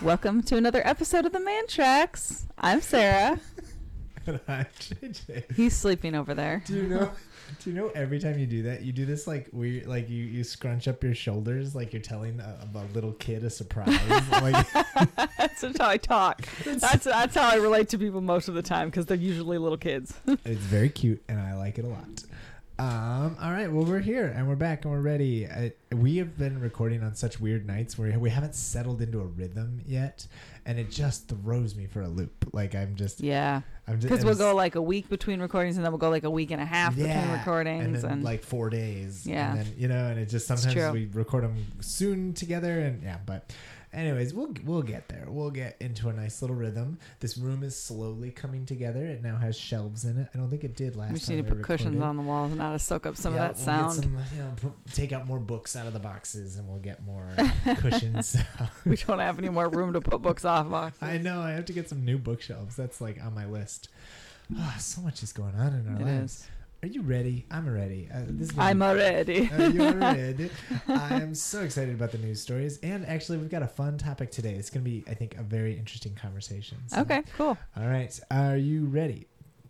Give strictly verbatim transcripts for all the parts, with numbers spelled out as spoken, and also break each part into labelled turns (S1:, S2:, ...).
S1: welcome to another episode of the Man Tracks. I'm Sarah.
S2: And I'm J J.
S1: He's sleeping over there.
S2: Do you know? Do you know every time you do that, you do this like we like you, you scrunch up your shoulders like you're telling a, a little kid a surprise. Like,
S1: that's how I talk. That's that's how I relate to people most of the time because they're usually little kids.
S2: It's very cute and I like it a lot. Um, all right, well, we're here and we're back and we're ready. I, we have been recording on such weird nights where we haven't settled into a rhythm yet, and it just throws me for a loop. Like I'm just
S1: yeah,
S2: I'm just
S1: because we'll go like a week between recordings, and then we'll go like a week and a half
S2: yeah,
S1: between recordings,
S2: and then
S1: and
S2: like four days.
S1: Yeah,
S2: and then you know, and it just sometimes we record them soon together, and yeah, but. Anyways, we'll we'll get there. We'll get into a nice little rhythm. This room is slowly coming together. It now has shelves in it. I don't think it did last time.
S1: We just need to
S2: we
S1: put
S2: recorded.
S1: cushions on the walls and now to soak up some
S2: yeah,
S1: of that
S2: we'll
S1: sound.
S2: Get some, you know, put, take out more books out of the boxes, and we'll get more cushions.
S1: We don't have any more room to put books off boxes.
S2: I know. I have to get some new bookshelves. That's like on my list. Oh, so much is going on in our
S1: it
S2: lives.
S1: Is.
S2: Are you ready? I'm ready. Uh, this is
S1: I'm
S2: be,
S1: ready.
S2: Are you ready? I am so excited about the news stories. And actually, we've got a fun topic today. It's going to be, I think, a very interesting conversation. So,
S1: okay, cool.
S2: All right. Are you ready?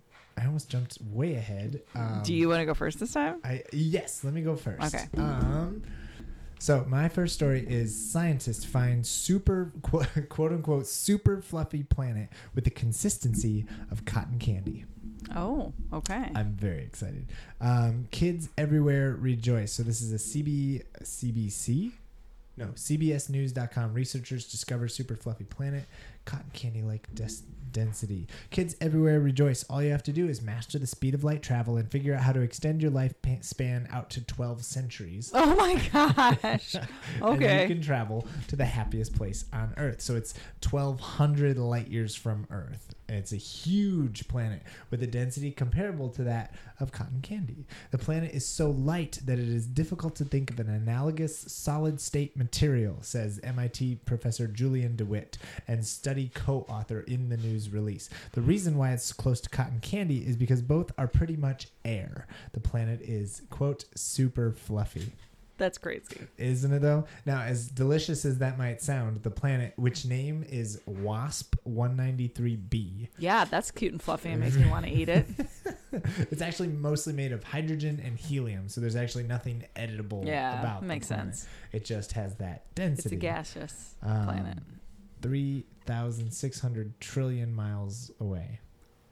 S2: I almost jumped way ahead. Um,
S1: Do you want to go first this time?
S2: I Yes, let me go first.
S1: Okay.
S2: Um, so my first story is scientists find super, quote, quote unquote, super fluffy planet with the consistency of cotton candy.
S1: Oh, okay.
S2: I'm very excited. Um, kids everywhere rejoice. So this is a C B, C B C? No, C B S News dot com. Researchers discover super fluffy planet, cotton candy-like des- density. Kids everywhere rejoice. All you have to do is master the speed of light travel and figure out how to extend your life pa- span out to twelve centuries.
S1: Oh my gosh. Okay.
S2: And you can travel to the happiest place on Earth. So it's twelve hundred light years from Earth. And it's a huge planet with a density comparable to that of cotton candy. The planet is so light that it is difficult to think of an analogous solid state material, says M I T professor Julian DeWitt and study co-author in the news release. The reason why it's close to cotton candy is because both are pretty much air. The planet is, quote, super fluffy.
S1: That's crazy.
S2: Isn't it, though? Now, as delicious as that might sound, the planet, which name is WASP one ninety-three b.
S1: Yeah, that's cute and fluffy. It makes me want to eat it.
S2: It's actually mostly made of hydrogen and helium, so there's actually nothing editable
S1: yeah,
S2: about
S1: makes
S2: the planet.
S1: sense.
S2: It just has that density.
S1: It's a gaseous
S2: um,
S1: planet.
S2: three thousand six hundred trillion miles away.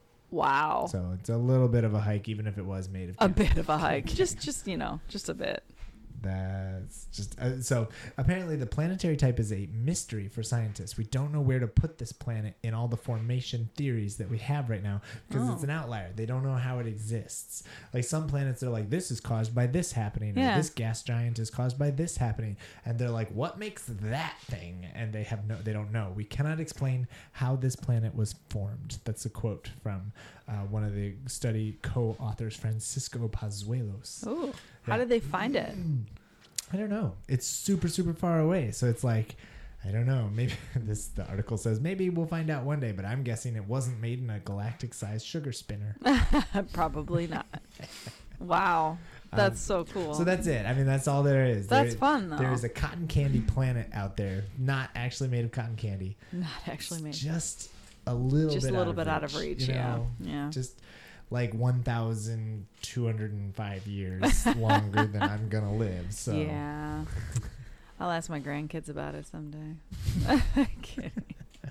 S1: Wow.
S2: So it's a little bit of a hike, even if it was made of
S1: a
S2: candy.
S1: bit of a hike. just, just you know, just a bit.
S2: That's just uh, so apparently the planetary type is a mystery for scientists. We don't know where to put this planet in all the formation theories that we have right now because
S1: oh.
S2: it's an outlier. They don't know how it exists. Like some planets are like, this is caused by this happening,
S1: yeah.
S2: or this gas giant is caused by this happening, and they're like, what makes that thing? And they have no, they don't know. We cannot explain how this planet was formed. That's a quote from uh, one of the study co-authors, Francisco Pazuelos.
S1: Oh, how
S2: Yeah.
S1: did they find it?
S2: I don't know. It's super, super far away. So it's like, I don't know. Maybe this, the article says, maybe we'll find out one day, but I'm guessing it wasn't made in a galactic sized sugar spinner.
S1: Probably not. Wow. That's
S2: um,
S1: so cool.
S2: So that's it. I mean, that's all there is.
S1: That's
S2: there,
S1: fun, though.
S2: There is a cotton candy planet out there, not actually made of cotton candy.
S1: Not actually made.
S2: Just a little
S1: just
S2: bit
S1: a little
S2: out
S1: bit
S2: of
S1: out of reach.
S2: you know?
S1: Yeah. Yeah.
S2: Just like one thousand two hundred five years longer than I'm going to live. So
S1: yeah. I'll ask my grandkids about it someday. Kidding.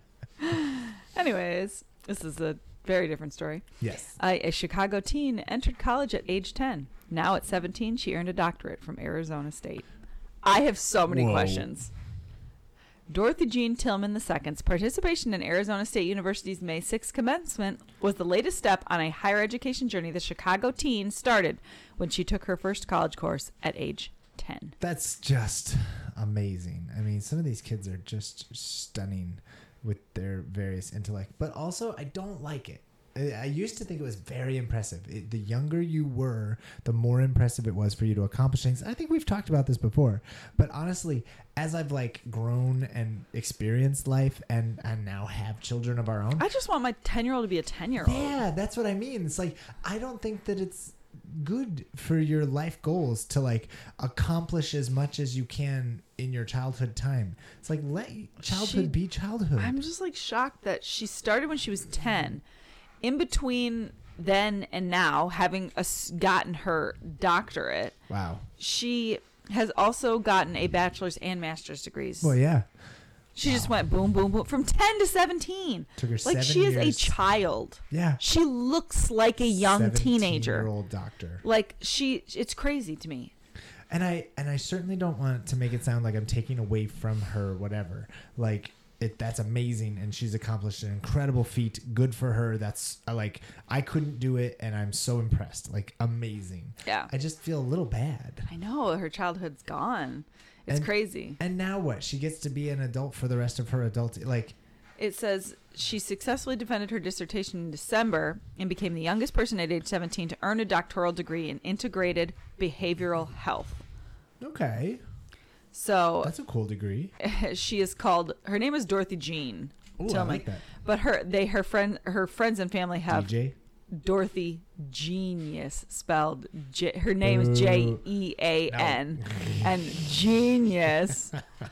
S1: Anyways, this is a very different story.
S2: Yes.
S1: Uh, a Chicago teen entered college at age ten. Now at seventeen, she earned a doctorate from Arizona State. I have so many
S2: Whoa.
S1: questions. Dorothy Jean Tillman the Second's participation in Arizona State University's May sixth commencement was the latest step on a higher education journey the Chicago teen started when she took her first college course at age ten.
S2: That's just amazing. I mean, some of these kids are just stunning with their various intellect, but also I don't like it. I used to think it was very impressive. It, the younger you were, the more impressive it was for you to accomplish things. I think we've talked about this before, but honestly, as I've like grown and experienced life and, and now have children of our own,
S1: I just want my ten-year-old to be a ten-year-old.
S2: Yeah, that's what I mean. It's like, I don't think that it's good for your life goals to like accomplish as much as you can in your childhood time. It's like, let childhood
S1: She-
S2: be childhood.
S1: I'm just like shocked that she started when she was ten. In between then and now, having a, gotten her doctorate,
S2: Wow.
S1: she has also gotten a bachelor's and master's degrees.
S2: Well, yeah.
S1: She just went boom, boom, boom from ten to seventeen.
S2: Took her
S1: Like
S2: seven
S1: she is
S2: years.
S1: a child.
S2: Yeah.
S1: She looks like a young teenager.
S2: seventeen-year-old doctor.
S1: Like she, it's crazy to me.
S2: And I and I certainly don't want to make it sound like I'm taking away from her, whatever. Like it, that's amazing, and she's accomplished an incredible feat. Good for her. That's I like I couldn't do it, and I'm so impressed. Like amazing.
S1: Yeah.
S2: I just feel a little bad.
S1: I know her childhood's gone. It's
S2: And-
S1: crazy.
S2: And now what? She gets to be an adult for the rest of her adult. Like
S1: It says she successfully defended her dissertation in December and became the youngest person at age seventeen to earn a doctoral degree in integrated behavioral health.
S2: okay,
S1: So
S2: that's a cool degree.
S1: she is called. Her name is Dorothy Jean
S2: Ooh, I
S1: Tillman,
S2: like that.
S1: but her they her friend her friends and family have
S2: D J.
S1: Dorothy Genius spelled. J, her name is J E A N,
S2: No.
S1: and genius.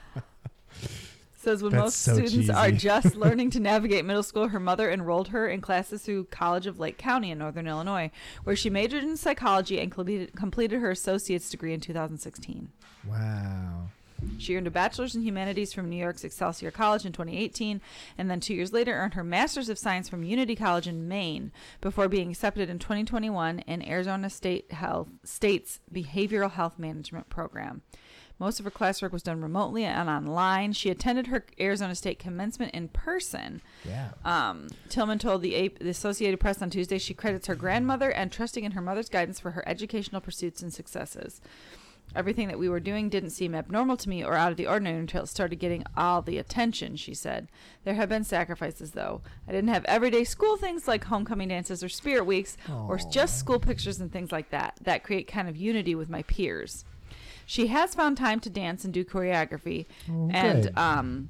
S1: Says when
S2: That's
S1: most
S2: so
S1: students are
S2: cheesy.
S1: just learning to navigate middle school, her mother enrolled her in classes through College of Lake County in Northern Illinois, where she majored in psychology and completed, completed her associate's degree in two thousand sixteen.
S2: Wow.
S1: She earned a bachelor's in humanities from New York's Excelsior College in twenty eighteen, and then two years later earned her master's of science from Unity College in Maine, before being accepted in twenty twenty-one in Arizona State Health State's Behavioral Health Management Program. Most of her classwork was done remotely and online. She attended her Arizona State commencement in person.
S2: Yeah.
S1: Um, Tillman told the, A- the Associated Press on Tuesday she credits her grandmother and trusting in her mother's guidance for her educational pursuits and successes. Everything that we were doing didn't seem abnormal to me or out of the ordinary until it started getting all the attention, she said. There have been sacrifices, though. I didn't have everyday school things like homecoming dances or spirit weeks or
S2: Aw.
S1: just school pictures and things like that that create kind of unity with my peers. She has found time to dance and do choreography,
S2: Oh,
S1: and
S2: good.
S1: um,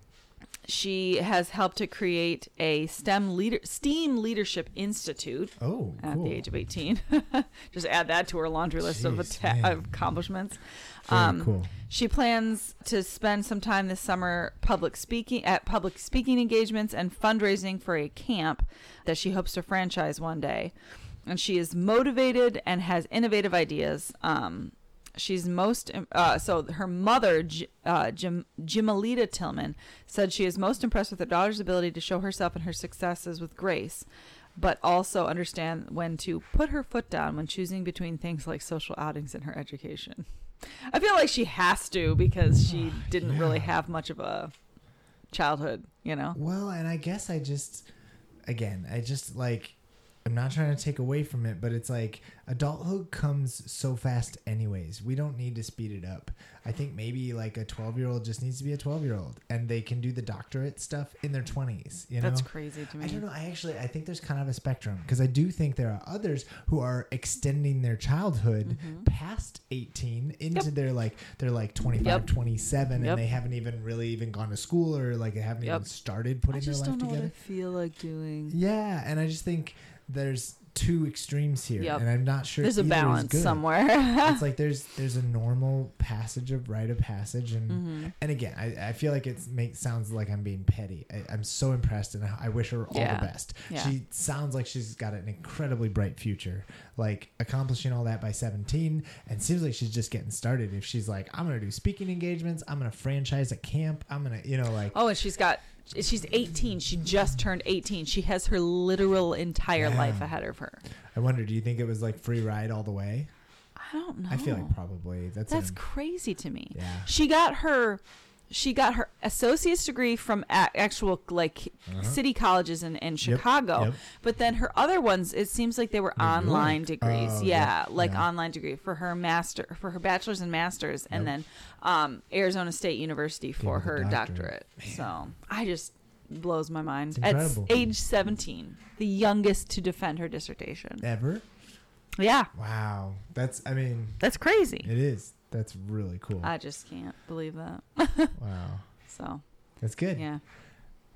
S1: she has helped to create a STEM leader STEAM Leadership Institute
S2: Oh,
S1: at
S2: cool.
S1: the age of eighteen. Just add that to her laundry list of,
S2: Jeez,
S1: atta-
S2: man.
S1: of accomplishments.
S2: Very
S1: Um,
S2: cool.
S1: She plans to spend some time this summer public speaking at public speaking engagements and fundraising for a camp that she hopes to franchise one day. And she is motivated and has innovative ideas. Um, she's most uh, so her mother, J- uh, Jim, Jimalita Tillman, said she is most impressed with her daughter's ability to show herself and her successes with grace, but also understand when to put her foot down when choosing between things like social outings and her education. I feel like she has to because she didn't really
S2: Yeah.
S1: have much of a childhood, you know?
S2: Well, and I guess I just, again, I just like, I'm not trying to take away from it, but it's like adulthood comes so fast anyways. We don't need to speed it up. I think maybe like a twelve year old just needs to be a twelve year old and they can do the doctorate stuff in their twenties, you know?
S1: That's crazy to me.
S2: I don't know. I actually, I think there's kind of a spectrum because I do think there are others who are extending their childhood
S1: Mhm.
S2: past eighteen into
S1: Yep.
S2: their like, they're like twenty-five,
S1: Yep.
S2: twenty-seven
S1: Yep.
S2: and they haven't even really even gone to school or like they haven't
S1: Yep.
S2: even started
S1: I
S2: putting their
S1: just
S2: life
S1: don't know
S2: together.
S1: what I feel like doing.
S2: Yeah, and I just think there's two extremes here,
S1: Yep.
S2: and I'm not sure
S1: There's a
S2: either is
S1: balance
S2: good.
S1: somewhere.
S2: It's like there's there's a normal passage of rite of passage, and
S1: Mhm.
S2: and again, I, I feel like it makes sounds like I'm being petty. I, I'm so impressed, and I, I wish her all
S1: Yeah.
S2: the best.
S1: Yeah.
S2: She sounds like she's got an incredibly bright future, like accomplishing all that by seventeen, and seems like she's just getting started. If she's like, I'm gonna do speaking engagements, I'm gonna franchise a camp, I'm gonna, you know, like.
S1: Oh, and she's got, she's eighteen. She just turned eighteen. She has her literal entire
S2: Yeah.
S1: life ahead of her.
S2: I wonder, do you think it was like free ride all the way?
S1: I don't know.
S2: I feel like probably that's
S1: That's
S2: an-
S1: crazy to me.
S2: yeah.
S1: She got her, she got her associate's degree from a- actual like
S2: Uh-huh.
S1: city colleges in, in Chicago,
S2: yep.
S1: but then her other ones, it seems like they were
S2: New
S1: online
S2: York.
S1: degrees.
S2: Oh,
S1: yeah,
S2: yeah,
S1: like
S2: yeah.
S1: online degree for her master, for her bachelor's and master's, and
S2: Yep.
S1: then um, Arizona State University for
S2: Give her
S1: her
S2: the
S1: doctorate.
S2: doctorate.
S1: So I just blows my mind.
S2: It's
S1: At
S2: incredible.
S1: age seventeen, the youngest to defend her dissertation.
S2: Ever?
S1: Yeah,
S2: Wow. That's, I mean,
S1: that's crazy.
S2: it is. That's really cool.
S1: I just can't believe that.
S2: Wow.
S1: So
S2: That's good.
S1: yeah.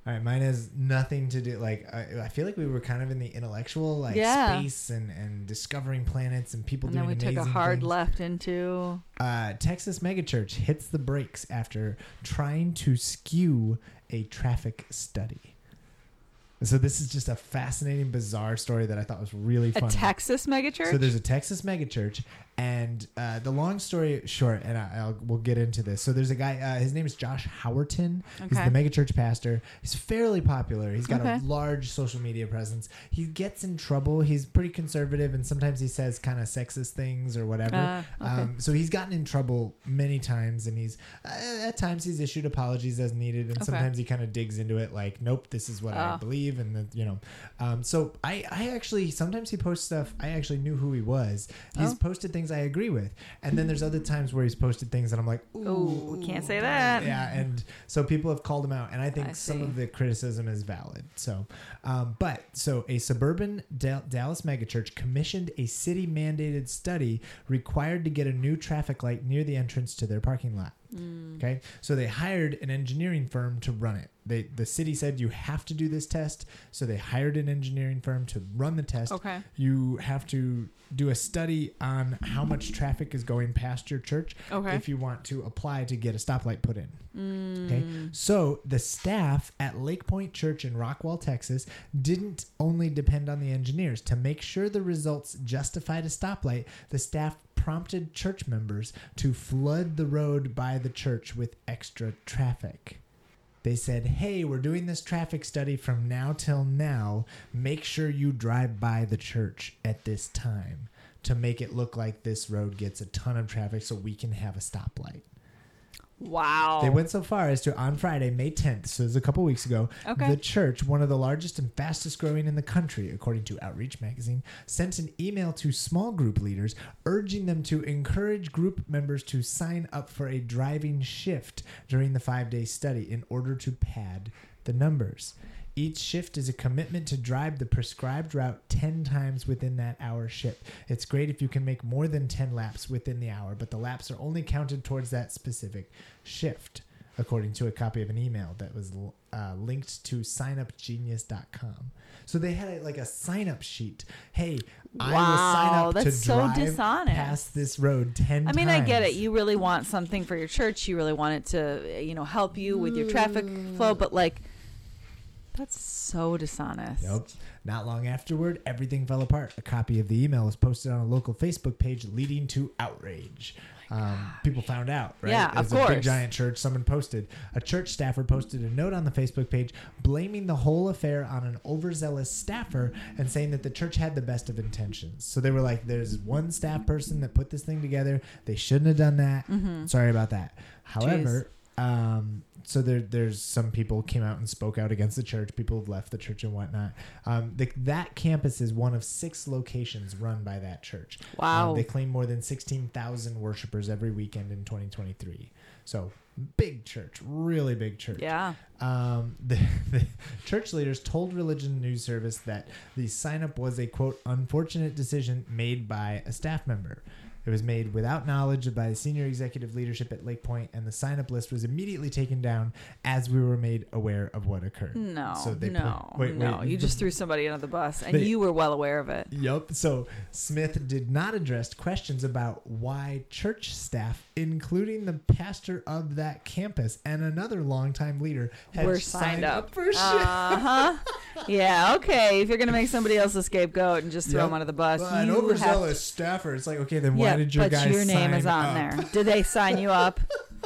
S2: All right, mine has nothing to do. Like, I, I feel like we were kind of in the intellectual, like
S1: Yeah.
S2: space and, and discovering planets and people
S1: And then
S2: doing
S1: we
S2: amazing
S1: took a hard
S2: things.
S1: left into.
S2: Uh, Texas megachurch hits the brakes after trying to skew a traffic study. So this is just a fascinating, bizarre story that I thought was really
S1: A
S2: funny.
S1: Texas megachurch?
S2: So there's a Texas megachurch, and uh, the long story short, and I, I'll we'll get into this. So there's a guy. Uh, his name is Josh Howerton. He's
S1: Okay.
S2: the megachurch pastor. He's fairly popular. He's got
S1: Okay.
S2: a large social media presence. He gets in trouble. He's pretty conservative, and sometimes he says kind of sexist things or whatever.
S1: Uh, okay.
S2: um, so he's gotten in trouble many times, and he's uh, at times he's issued apologies as needed, and
S1: Okay.
S2: sometimes he kind of digs into it, like, nope, this is what I
S1: Oh.
S2: believe, and the, you know. Um, so I, I actually sometimes he posts stuff I actually knew who he was. He's
S1: Oh.
S2: posted things I agree with, and then there's other times where he's posted things that I'm like, ooh,
S1: Ooh, can't say that.
S2: Yeah, and so people have called him out, and I think
S1: I
S2: some
S1: see.
S2: of the criticism is valid. So, um, but so a suburban Dal- Dallas megachurch commissioned a city mandated study required to get a new traffic light near the entrance to their parking lot.
S1: Mm.
S2: Okay, so they hired an engineering firm to run it. They the city said you have to do this test, so they hired an engineering firm to run the test.
S1: Okay.
S2: You have to do a study on how much traffic is going past your church
S1: Okay.
S2: if you want to apply to get a stoplight put in.
S1: Mm.
S2: Okay, so the staff at Lake Point Church in Rockwall, Texas, didn't only depend on the engineers to make sure the results justified a stoplight. The staff prompted church members to flood the road by the church with extra traffic. They said, hey, we're doing this traffic study from now till now. Make sure you drive by the church at this time to make it look like this road gets a ton of traffic so we can have a stoplight.
S1: Wow.
S2: They went so far as to, on Friday, May tenth, so it was a couple weeks ago,
S1: Okay.
S2: the church, one of the largest and fastest growing in the country, according to Outreach Magazine, sent an email to small group leaders urging them to encourage group members to sign up for a driving shift during the five-day study in order to pad the numbers. Each shift is a commitment to drive the prescribed route ten times within that hour shift. It's great if you can make more than ten laps within the hour, but the laps are only counted towards that specific shift, according to a copy of an email that was uh, linked to sign up genius dot com. So they had a, like a sign-up sheet. Hey, I will sign
S1: Wow,
S2: up to
S1: that's so
S2: drive
S1: dishonest.
S2: past this road ten times.
S1: I mean, I get it. You really want something for your church. You really want it to, you know, help you with your traffic flow. But like, that's so dishonest.
S2: Nope. Not long afterward, everything fell apart. A copy of the email was posted on a local Facebook page, leading to outrage. Um, people found out, right?
S1: Yeah,
S2: It
S1: of
S2: was a big
S1: course.
S2: giant church. Someone posted. A church staffer posted a note on the Facebook page blaming the whole affair on an overzealous staffer and saying that the church had the best of intentions. So they were like, "There's one staff person that put this thing together. They shouldn't have done that.
S1: Mm-hmm.
S2: Sorry about that." However, um, so there, there's some people came out and spoke out against the church. People have left the church and whatnot. Um, the, that campus is one of six locations run by that church.
S1: Wow.
S2: Um, they claim more than sixteen thousand worshipers every weekend in twenty twenty-three. So big church, really big church.
S1: Yeah.
S2: Um, the, the church leaders told Religion News Service that the sign up was a, quote, unfortunate decision made by a staff member. It was made without knowledge by the senior executive leadership at Lake Point, and the sign-up list was immediately taken down as we were made aware of what occurred.
S1: No,
S2: So they
S1: no,
S2: put- wait,
S1: no.
S2: wait,
S1: you
S2: the-
S1: just threw somebody under the bus, and
S2: They-
S1: you were well aware of it.
S2: Yup. So Smith did not address questions about why church staff, including the pastor of that campus and another longtime leader, had
S1: We're
S2: signed
S1: signed
S2: up,
S1: up.
S2: for shit.
S1: Uh huh. Yeah. Okay. If you're gonna make somebody else a scapegoat and just throw
S2: Yep.
S1: them under the bus,
S2: Well, an
S1: you have
S2: overzealous staffer. It's like, okay, then why
S1: yeah,
S2: did your
S1: but
S2: guy
S1: your name
S2: sign
S1: is on
S2: up?
S1: there. Did they sign you up?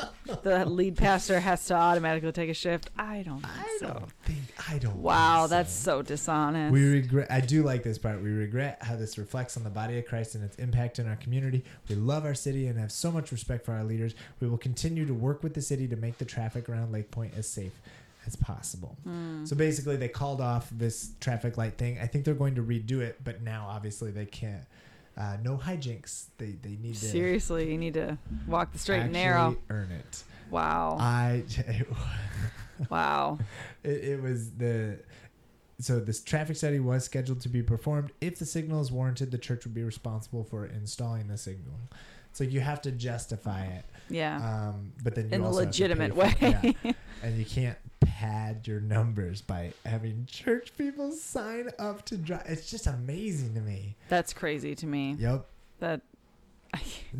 S1: The lead pastor has to automatically take a shift. I don't think
S2: I
S1: so.
S2: don't think. I don't.
S1: Wow,
S2: think so.
S1: that's so dishonest.
S2: We regret. I do like this part. We regret how this reflects on the body of Christ and its impact in our community. We love our city and have so much respect for our leaders. We will continue to work with the city to make the traffic around Lake Point as safe as possible.
S1: Mm.
S2: So basically, they called off this traffic light thing. I think they're going to redo it, but now obviously they can't. Uh, no hijinks. They they need to
S1: Seriously, you need to walk the straight and
S2: actually
S1: narrow.
S2: earn it.
S1: Wow.
S2: I.
S1: Wow.
S2: It, it was the so this traffic study was scheduled to be performed. If the signal is warranted, the church would be responsible for installing the signal. So you have to justify it.
S1: Yeah.
S2: Um, but then you
S1: In a
S2: also have to
S1: legitimate
S2: pay for it.
S1: way.
S2: Yeah. And you can't pad your numbers by having church people sign up to drive. It's just amazing to me.
S1: That's crazy to me.
S2: Yep.
S1: That I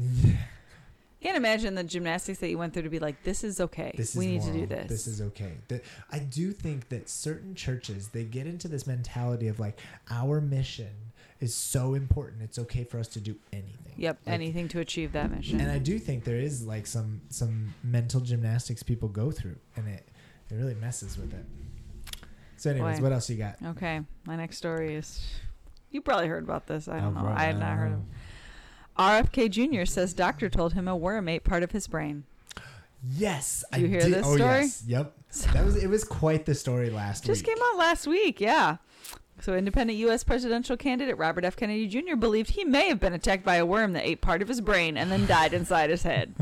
S1: can't imagine the gymnastics that you went through to be like, this is okay.
S2: This
S1: we
S2: is
S1: need
S2: moral.
S1: to do this.
S2: This is okay. The, I do think that certain churches, they get into this mentality of like, our mission is so important. It's okay for us to do anything.
S1: Yep.
S2: Like,
S1: anything to achieve that mission.
S2: and I do think there is like some some mental gymnastics people go through, and it it really messes with it. So, anyways,
S1: Boy.
S2: what else you got?
S1: Okay. My next story is, you probably heard about this. I don't
S2: Oh,
S1: know.
S2: bro,
S1: I had not heard of it. R F K Junior says doctor told him a worm ate part of his brain.
S2: Yes,
S1: Did you
S2: I
S1: hear
S2: did.
S1: this
S2: oh,
S1: story?
S2: Yes. Yep. That was it. Was quite the story last
S1: Just
S2: week.
S1: came out last week, yeah. So independent U S presidential candidate Robert F. Kennedy Junior believed he may have been attacked by a worm that ate part of his brain and then died inside his head.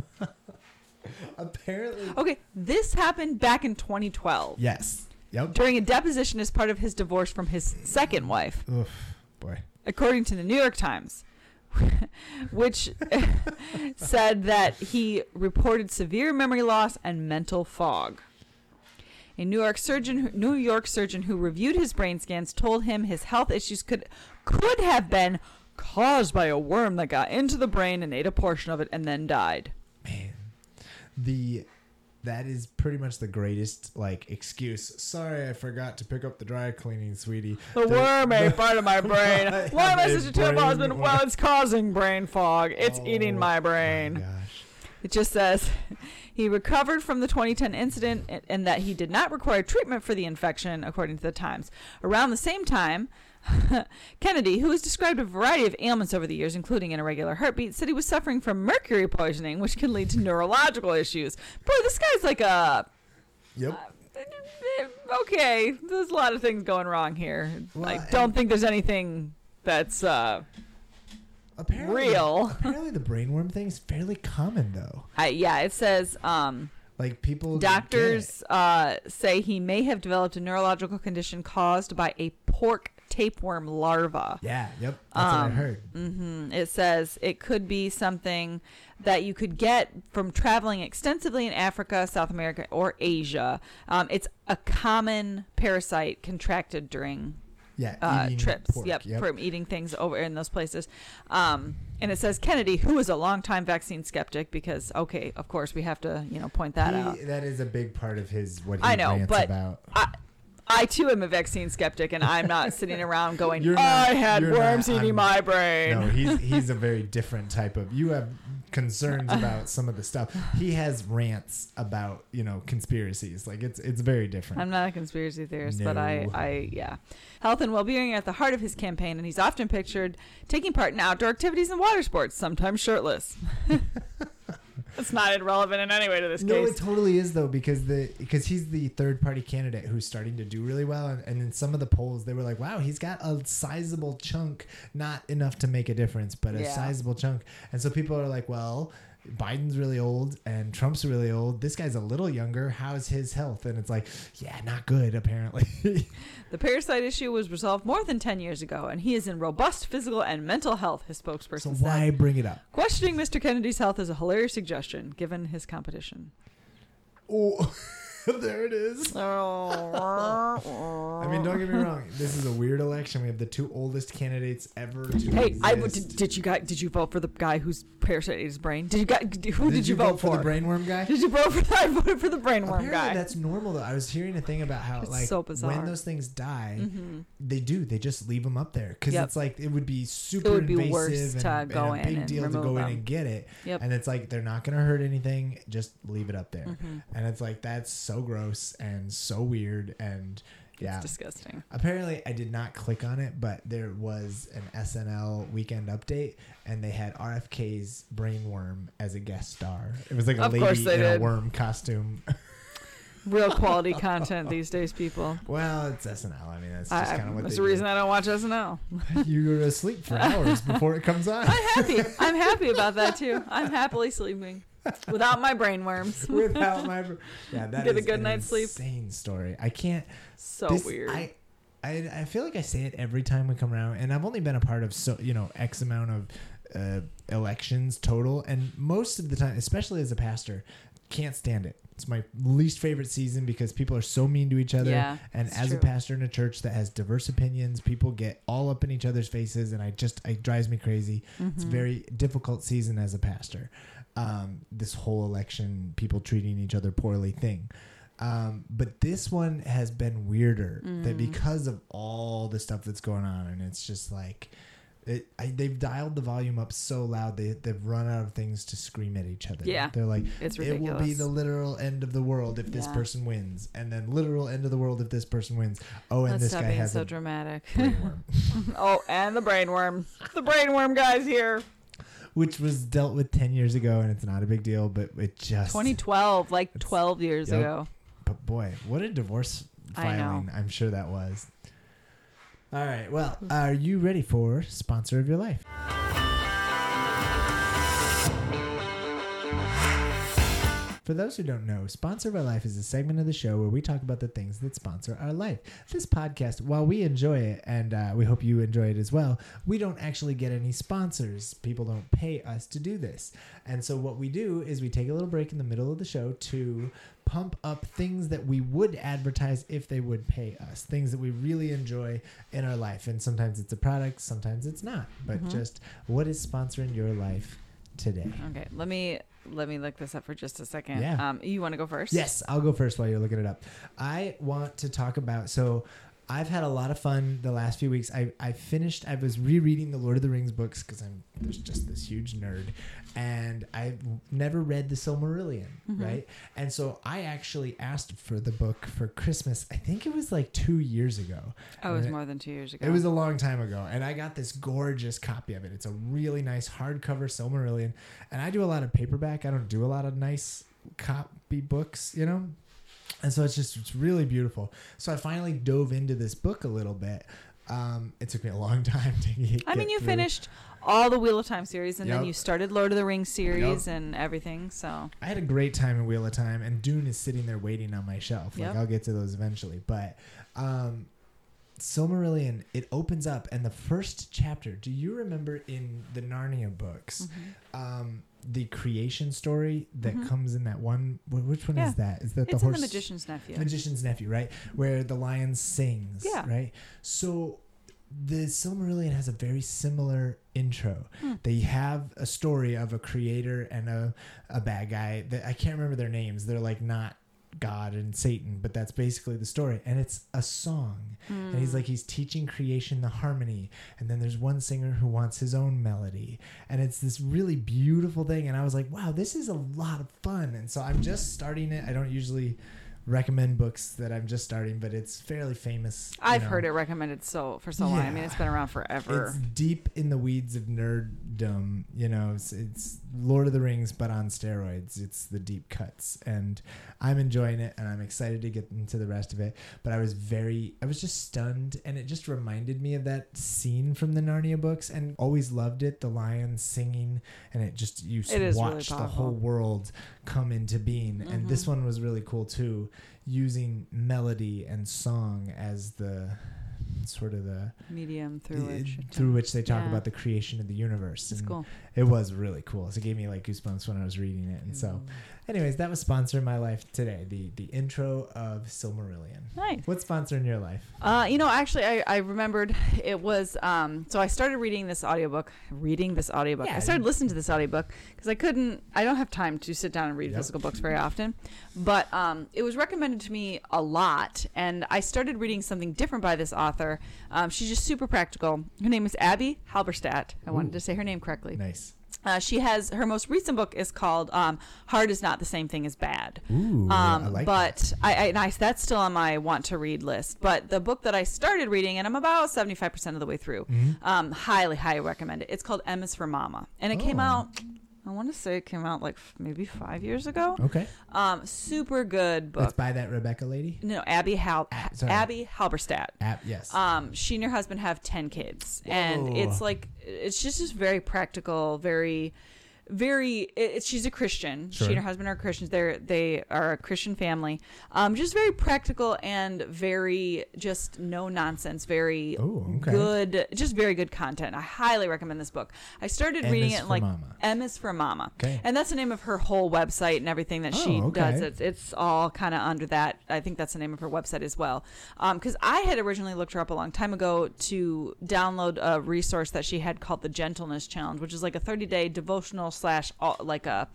S2: Apparently.
S1: Okay, this happened back in twenty twelve.
S2: Yes. Yep.
S1: During a deposition as part of his divorce from his second wife,
S2: Oof, boy.
S1: according to the New York Times, which said that he reported severe memory loss and mental fog. A New York surgeon, New York surgeon who reviewed his brain scans told him his health issues could could have been caused by a worm that got into the brain and ate a portion of it and then died.
S2: Man, the that is pretty much the greatest like excuse. Sorry, I forgot to pick up the dry cleaning, sweetie.
S1: The, the worm ate part of my brain.
S2: I
S1: Why am I
S2: have
S1: such a
S2: a
S1: terrible
S2: brain
S1: husband?
S2: worm.
S1: Well, it's causing brain fog. It's
S2: Oh,
S1: eating my brain.
S2: My gosh.
S1: It just says he recovered from the twenty ten incident and, and that he did not require treatment for the infection, according to the Times. Around the same time, Kennedy, who has described a variety of ailments over the years, including an irregular heartbeat, said he was suffering from mercury poisoning, which can lead to neurological issues. Boy, this guy's like a...
S2: Yep.
S1: Uh, okay, there's a lot of things going wrong here.
S2: Well,
S1: I don't think there's anything that's... Uh,
S2: apparently,
S1: real.
S2: Apparently, the brainworm thing is fairly common, though.
S1: I, yeah, it says... Um,
S2: Like people.
S1: Doctors uh, say he may have developed a neurological condition caused by a pork tapeworm larva.
S2: Yeah, yep. That's
S1: Um,
S2: what I heard.
S1: Mm-hmm. It says it could be something that you could get from traveling extensively in Africa, South America, or Asia. Um, it's a common parasite contracted during
S2: Yeah,
S1: uh,
S2: eating
S1: trips.
S2: pork,
S1: Yep,
S2: yep.
S1: from eating things over in those places. Um, and it says Kennedy, who is a longtime vaccine skeptic, because okay, of course we have to you know point that
S2: He-
S1: out.
S2: That is a big part of his what he
S1: I know,
S2: rants
S1: but
S2: about.
S1: I, I too am a vaccine skeptic, and I'm not sitting around going,
S2: You're
S1: I
S2: not-
S1: had
S2: you're
S1: worms
S2: not-
S1: eating
S2: I'm-
S1: my brain.
S2: No, he's he's a very different type of. You have concerns about some of the stuff. He has rants about you know conspiracies. Like it's it's very different.
S1: I'm not a conspiracy theorist, but I,
S2: No.
S1: I, yeah. Health and well-being are at the heart of his campaign, and he's often pictured taking part in outdoor activities and water sports, sometimes shirtless. It's not irrelevant in any way to this
S2: No,
S1: case.
S2: it totally is though because the because he's the third party candidate who's starting to do really well, and, and in some of the polls they were like, wow, he's got a sizable chunk, not enough to make a difference, but a
S1: Yeah.
S2: sizable chunk, and so people are like, well, Biden's really old and Trump's really old. This guy's a little younger. How's his health? And it's like, yeah, not good apparently.
S1: The parasite issue was resolved more than ten years ago, and he is in robust physical and mental health, his spokesperson
S2: So
S1: said.
S2: why bring it up?
S1: Questioning Mister Kennedy's health is a hilarious suggestion, given his competition.
S2: Oh, there it is. I mean, don't get me wrong. This is a weird election. We have the two oldest candidates ever to
S1: Hey,
S2: exist.
S1: I did, did you guys did you vote for the guy whose parasite ate his brain? Did you guys, who did,
S2: Did
S1: you, vote,
S2: for the brainworm guy?
S1: Did you vote for? I voted for the brainworm
S2: Apparently
S1: guy.
S2: that's normal though. I was hearing a thing about how
S1: It's
S2: like
S1: so bizarre.
S2: when those things die,
S1: Mm-hmm.
S2: they do. They just leave them up there because
S1: Yep.
S2: it's like it would be super
S1: would be
S2: invasive
S1: worse
S2: and,
S1: to
S2: and
S1: go
S2: a
S1: in
S2: big
S1: and
S2: deal to
S1: remove
S2: go in
S1: them.
S2: and get it.
S1: Yep.
S2: And it's like they're not gonna hurt anything. Just leave it up there.
S1: Mhm.
S2: And it's like that's so gross and so weird and yeah.
S1: It's disgusting.
S2: Apparently, I did not click on it, but there was an S N L weekend update, and they had R F K's brainworm as a guest star. It was like a
S1: Of course
S2: lady
S1: they
S2: in
S1: did.
S2: a worm costume.
S1: Real quality content these days, people.
S2: Well, it's S N L. I mean, that's just
S1: I,
S2: kind of what
S1: that's
S2: they
S1: the reason
S2: do.
S1: I don't watch S N L.
S2: You go to sleep for hours before it comes on.
S1: I'm happy. I'm happy about that too. I'm happily sleeping without my brainworms.
S2: Without my, yeah, that
S1: Get a
S2: is
S1: good
S2: an
S1: night's sleep.
S2: Insane story. I can't.
S1: So
S2: this-
S1: weird.
S2: I, I, I feel like I say it every time we come around, and I've only been a part of so you know X amount of uh, elections total, and most of the time, especially as a pastor, can't stand it. It's my least favorite season because people are so mean to each other.
S1: Yeah,
S2: and
S1: it's
S2: as
S1: true.
S2: a pastor in a church that has diverse opinions, people get all up in each other's faces, and I just it drives me crazy.
S1: Mm-hmm.
S2: It's a very difficult season as a pastor. Um, this whole election, people treating each other poorly thing. Um, but this one has been weirder
S1: Mm.
S2: that because of all the stuff that's going on, and it's just like it, I, they've dialed the volume up so loud they they've run out of things to scream at each other.
S1: Yeah,
S2: they're like,
S1: it's
S2: it will be
S1: ridiculous.
S2: the literal end of the world if this
S1: Yeah.
S2: person wins, and then literal end of the world if this person wins. Oh, and
S1: Let's
S2: this
S1: stop
S2: guy
S1: being
S2: has
S1: so
S2: a
S1: dramatic.
S2: brainworm,
S1: Oh, and the brainworm. The brainworm guy's here.
S2: which was dealt with ten years ago, and it's not a big deal, but it just
S1: twenty twelve, like
S2: It's-
S1: twelve years
S2: yep.
S1: ago.
S2: But boy, what a divorce
S1: I know.
S2: filing I'm sure that was. All right. Well, are you ready for Sponsor of Your Life? For those who don't know, Sponsor of Our Life is a segment of the show where we talk about the things that sponsor our life. This podcast, while we enjoy it, and uh, we hope you enjoy it as well, we don't actually get any sponsors. People don't pay us to do this. And so what we do is we take a little break in the middle of the show to pump up things that we would advertise if they would pay us, things that we really enjoy in our life. And sometimes it's a product, sometimes it's not. But
S1: Mhm.
S2: just what is sponsoring your life today?
S1: Okay, let me let me look this up for just a second.
S2: Yeah.
S1: Um, you want to go first?
S2: Yes, I'll go first while you're looking it up. I want to talk about, so I've had a lot of fun the last few weeks. I, I finished, I was rereading the Lord of the Rings books because I'm there's just this huge nerd. And I've never read the Silmarillion,
S1: Mhm.
S2: right? And so I actually asked for the book for Christmas. I think it was like two years ago.
S1: Oh, it was
S2: And
S1: more than two years ago.
S2: It was a long time ago, and I got this gorgeous copy of it. It's a really nice hardcover Silmarillion, and I do a lot of paperback. I don't do a lot of nice copy books, you know? And so it's just, it's really beautiful. So I finally dove into this book a little bit. Um, it took me a long time to get
S1: I mean,
S2: get
S1: you
S2: through.
S1: finished all the Wheel of Time series, and
S2: Yep.
S1: then you started Lord of the Rings series
S2: Yep.
S1: and everything. So
S2: I had a great time in Wheel of Time, and Dune is sitting there waiting on my shelf. Like,
S1: Yep.
S2: I'll get to those eventually. But um, Silmarillion, it opens up, and the first chapter, do you remember in the Narnia books,
S1: mhm.
S2: um, the creation story that
S1: Mhm.
S2: comes in that one? wh- Which one
S1: Yeah.
S2: is that? Is that the
S1: it's in
S2: horse?
S1: The Magician's Nephew.
S2: Magician's Nephew, right? Where the lion sings,
S1: Yeah.
S2: right? So the Silmarillion has a very similar intro.
S1: Hmm.
S2: They have a story of a creator and a, a bad guy. That I can't remember their names. They're like not God and Satan, but that's basically the story. And it's a song. And he's
S1: Mm.
S2: like, he's teaching creation the harmony. And then there's one singer who wants his own melody. And it's this really beautiful thing. And I was like, wow, this is a lot of fun. And so I'm just starting it. I don't usually recommend books that I'm just starting, but it's fairly famous. you
S1: I've
S2: know.
S1: heard it recommended so for so long. I mean,
S2: Yeah.
S1: it's been around forever.
S2: It's deep in the weeds of nerddom. You know, it's, it's Lord of the Rings, but on steroids. It's the deep cuts, and I'm enjoying it, and I'm excited to get into the rest of it. But I was very, I was just stunned, and it just reminded me of that scene from the Narnia books, and always loved it. The lion singing, and it just you
S1: It is really
S2: watch the
S1: powerful.
S2: whole world come into being. And this
S1: Mhm.
S2: one was really cool too, using melody and song as the sort of the
S1: Medium through
S2: uh,
S1: which
S2: through which they talk
S1: Yeah.
S2: about the creation of the universe.
S1: it's
S2: And
S1: cool.
S2: it was really cool. So it gave me like goosebumps when I was reading it. And so, anyways, that was sponsoring my life today. The the intro of Silmarillion.
S1: Nice.
S2: What's sponsoring your life?
S1: Uh, you know, actually, I, I remembered it was, um, so I started reading this audiobook, reading this audiobook.
S2: Yeah.
S1: I started listening to this audiobook because I couldn't, I don't have time to sit down and read
S2: Yep.
S1: physical books very often. But um, it was recommended to me a lot. And I started reading something different by this author. Um, she's just super practical. Her name is Abby Halberstadt. I wanted
S2: Ooh.
S1: to say her name correctly.
S2: Nice.
S1: Uh, she has, her most recent book is called um, Hard is Not the Same Thing as Bad.
S2: Ooh,
S1: Um,
S2: I like that.
S1: but I, I, and I, that's still on my want to read list. But the book that I started reading, and I'm about seventy-five percent of the way through,
S2: Mhm.
S1: um, highly, highly recommend it. It's called M is for Mama. And it came
S2: Oh.
S1: out, I want to say it came out like f- maybe five years ago.
S2: Okay.
S1: Um, super good book.
S2: That's by that Rebecca lady?
S1: No, Abby Hal,
S2: Ah, sorry.
S1: Abby Halberstadt.
S2: App, yes.
S1: Um, she and her husband have ten kids, and
S2: Whoa.
S1: it's like it's just just very practical, very very it, she's a Christian.
S2: Sure.
S1: She and her husband are Christians. They're they are a Christian family. Um, just very practical and very just no nonsense. Very
S2: Ooh, okay.
S1: good, just very good content. I highly recommend this book. I started
S2: M
S1: reading
S2: is
S1: it
S2: for
S1: like
S2: Mama.
S1: M is for Mama,
S2: Okay.
S1: and that's the name of her whole website and everything that she
S2: Oh, okay.
S1: does. It's it's all kind of under that. I think that's the name of her website as well. Because I had originally looked her up a long time ago to download a resource that she had called the Gentleness Challenge, which is like a thirty day devotional slash all, like a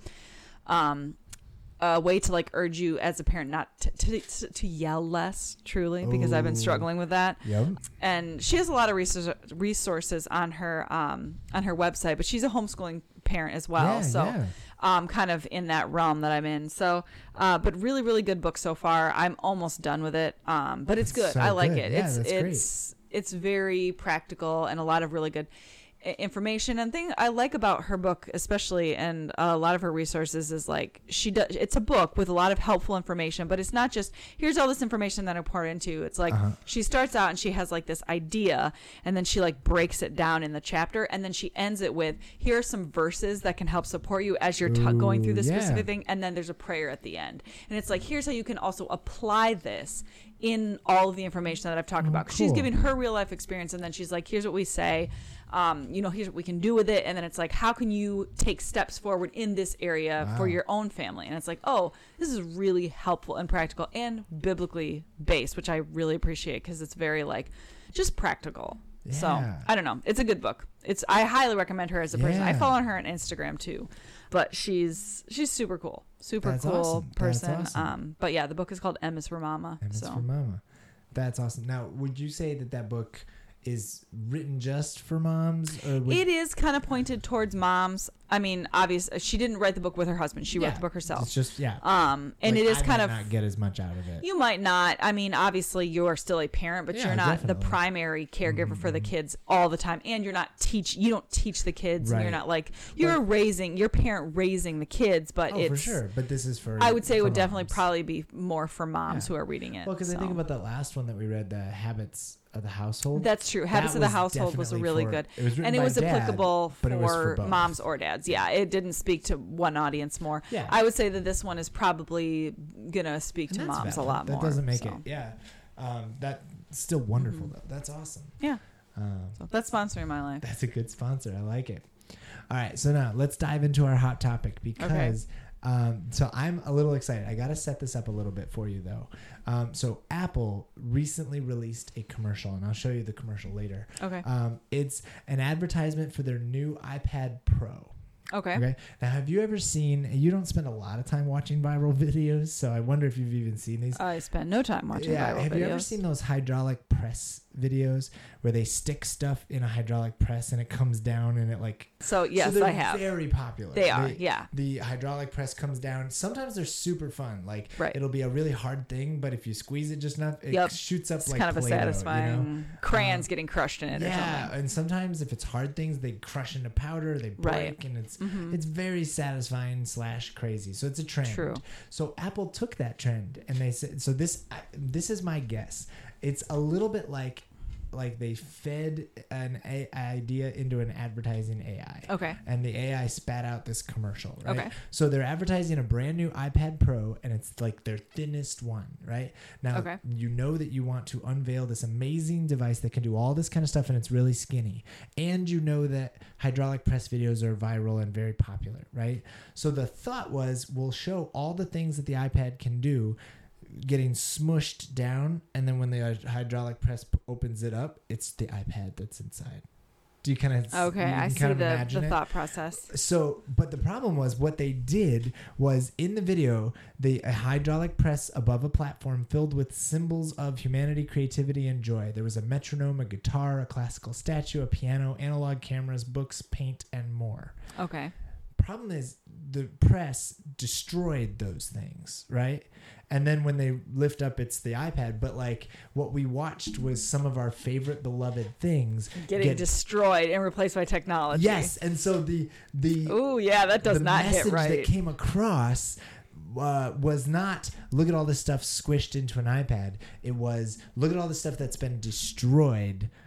S1: um a way to like urge you as a parent not to to, to yell less, truly, because I've been
S2: Ooh.
S1: struggling with that.
S2: Yep.
S1: And she has a lot of resource, resources on her um on her website, but she's a homeschooling parent as well,
S2: Yeah,
S1: so
S2: yeah.
S1: um kind of in that realm that I'm in. So uh but really really good book so far. I'm almost done with it, um but it's good.
S2: So
S1: I like
S2: good.
S1: it.
S2: Yeah,
S1: it's
S2: that's
S1: it's it's very practical and a lot of really good information. And thing I like about her book especially, and a lot of her resources, is like she does it's a book with a lot of helpful information, but it's not just here's all this information that I pour into. It's like
S2: Uh-huh.
S1: she starts out and she has like this idea, and then she like breaks it down in the chapter, and then she ends it with here are some verses that can help support you as you're t- going through this
S2: Ooh, yeah.
S1: specific thing, and then there's a prayer at the end, and it's like here's how you can also apply this in all of the information that I've talked
S2: Oh,
S1: about. 'Cause she's
S2: cool.
S1: giving her real life experience, and then she's like here's what we say, um, you know, here's what we can do with it. And then it's like, how can you take steps forward in this area
S2: Wow.
S1: for your own family? And it's like, oh, this is really helpful and practical and biblically based, which I really appreciate because it's very like just practical. So
S2: Yeah.
S1: I don't know. It's a good book. It's I highly recommend her as a person. I
S2: Yeah.
S1: follow her on Instagram too, but she's she's super cool, super
S2: That's
S1: cool
S2: awesome. That's
S1: person.
S2: awesome.
S1: Um, but yeah, the book is called M is for Mama.
S2: And it's
S1: so
S2: for Mama. That's awesome. Now, would you say that that book is written just for moms? Or would,
S1: it is kind of pointed towards moms. I mean, obviously, she didn't write the book with her husband. She
S2: yeah,
S1: wrote the book herself.
S2: It's just yeah.
S1: Um, and
S2: Like,
S1: it is
S2: I
S1: kind
S2: might
S1: of
S2: not get as much out of it.
S1: you might not. I mean, obviously, you're still a parent, but
S2: Yeah,
S1: you're not the
S2: definitely.
S1: primary caregiver
S2: Mm-hmm.
S1: for the kids all the time, and you're not teach. You don't teach the kids, and you're
S2: Right.
S1: not like you're
S2: But-
S1: raising your parent raising the kids. But
S2: oh,
S1: it's
S2: for sure. But this is for.
S1: I would say it
S2: for
S1: would definitely
S2: moms.
S1: probably be more for moms
S2: Yeah.
S1: who are reading it.
S2: Well, because I
S1: so.
S2: think about that last one that we read, the habits of the household.
S1: That's true. Habits
S2: That
S1: of the
S2: was
S1: Household was a
S2: definitely
S1: really
S2: for-
S1: good.
S2: it was written
S1: and it
S2: by
S1: was
S2: dad,
S1: applicable
S2: but it was for
S1: for
S2: both.
S1: moms or dads. Yeah, it didn't speak to one audience more.
S2: Yeah.
S1: I would say that this one is probably going to speak
S2: And
S1: to
S2: that's
S1: moms a
S2: valid.
S1: lot
S2: that
S1: more.
S2: doesn't make
S1: so.
S2: it. Yeah. Um, that's still wonderful
S1: Mhm.
S2: though. That's awesome.
S1: Yeah.
S2: Um,
S1: So that's sponsoring my life.
S2: That's a good sponsor. I like it. All right, so now let's dive into our hot topic because um, so I'm a little excited. I got to set this up a little bit for you though. Um, so Apple recently released a commercial, and I'll show you the commercial later.
S1: Okay.
S2: Um, it's an advertisement for their new iPad Pro.
S1: Okay.
S2: Okay. Now, have you ever seen? You don't spend a lot of time watching viral videos, so I wonder if you've even seen these.
S1: I spend no time watching
S2: yeah.
S1: viral
S2: Have
S1: videos.
S2: you ever seen those hydraulic press videos where they stick stuff in a hydraulic press and it comes down and it like?
S1: So yes,
S2: so they're
S1: I have.
S2: Very popular.
S1: They are. Yeah.
S2: The hydraulic press comes down. Sometimes they're super fun. Like
S1: Right.
S2: it'll be a really hard thing, but if you squeeze it just enough, it
S1: Yep.
S2: shoots up
S1: It's
S2: like
S1: kind of a
S2: Play-Doh,
S1: satisfying
S2: You know?
S1: crayons
S2: Um,
S1: getting crushed in it or
S2: Yeah,
S1: something.
S2: and sometimes if it's hard things, they crush into powder. They break,
S1: Right.
S2: and it's
S1: Mhm.
S2: it's very satisfying slash crazy. So it's a trend.
S1: True.
S2: So Apple took that trend and they said, so this I- this is my guess. It's a little bit like like they fed an a- idea into an advertising A I.
S1: Okay.
S2: And the A I spat out this commercial, right?
S1: Okay.
S2: So they're advertising a brand new iPad Pro, and it's like their thinnest one, right? Now,
S1: Okay.
S2: you know that you want to unveil this amazing device that can do all this kind of stuff, and it's really skinny. And you know that hydraulic press videos are viral and very popular, right? So the thought was, we'll show all the things that the iPad can do getting smushed down, and then when the hydraulic press p- opens it up, it's the iPad that's inside. Do you kind of
S1: Okay. I see the, the thought process.
S2: So, but the problem was what they did was in the video, the a hydraulic press above a platform filled with symbols of humanity, creativity, and joy. There was a metronome, a guitar, a classical statue, a piano, analog cameras, books, paint, and more.
S1: Okay.
S2: Problem is the press destroyed those things, right? And then when they lift up, it's the iPad. But like what we watched was some of our favorite beloved things
S1: Getting
S2: get
S1: destroyed and replaced by technology.
S2: Yes, and so the the
S1: Ooh, yeah, that does
S2: the
S1: not
S2: message
S1: hit right.
S2: that came across uh, was not look at all this stuff squished into an iPad. It was look at all the stuff that's been destroyed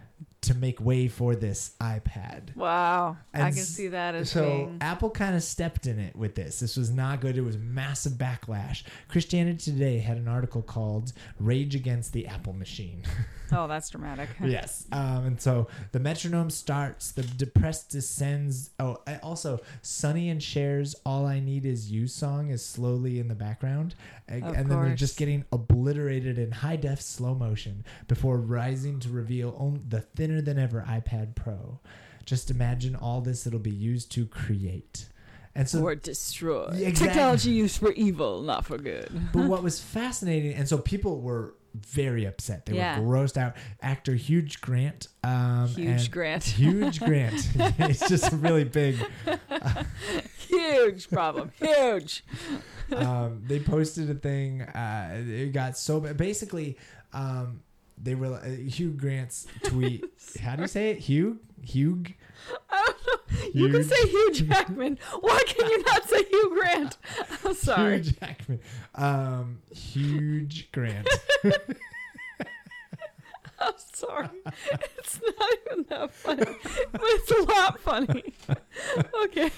S2: to make way for this iPad.
S1: Wow.
S2: And
S1: I can see that as
S2: so
S1: being...
S2: Apple kind of stepped in it with this. This was not good. It was massive backlash. Christianity Today had an article called "Rage Against the Apple Machine."
S1: Oh, that's dramatic.
S2: Yes. Um, and so the metronome starts, the depressed descends. Oh, I- also Sonny and Cher's "All I Need Is You" song is slowly in the background. And,
S1: Of
S2: and then they're
S1: course.
S2: just getting obliterated in high def slow motion before rising to reveal on- the thinner than ever iPad Pro. Just imagine all this it'll be used to create. And so
S1: Or destroy.
S2: Yeah, exactly.
S1: Technology used for evil, not for good.
S2: But what was fascinating, and so people were very upset. They
S1: Yeah.
S2: were grossed out. Actor Hugh Grant. Um,
S1: Huge
S2: and
S1: Grant.
S2: Huge Grant. It's just really big.
S1: Huge problem. Huge.
S2: Um, they posted a thing. Uh, it got so bad. Basically, um, they were uh, Hugh Grant's tweet. How do you say it? Hugh? Hugh?
S1: I don't know. You can
S2: Huge.
S1: say Hugh Jackman. Why can you not say Hugh Grant? I'm sorry.
S2: Hugh Jackman. Um, Huge Grant.
S1: I'm sorry. It's not even that funny, but it's a lot funny. Okay.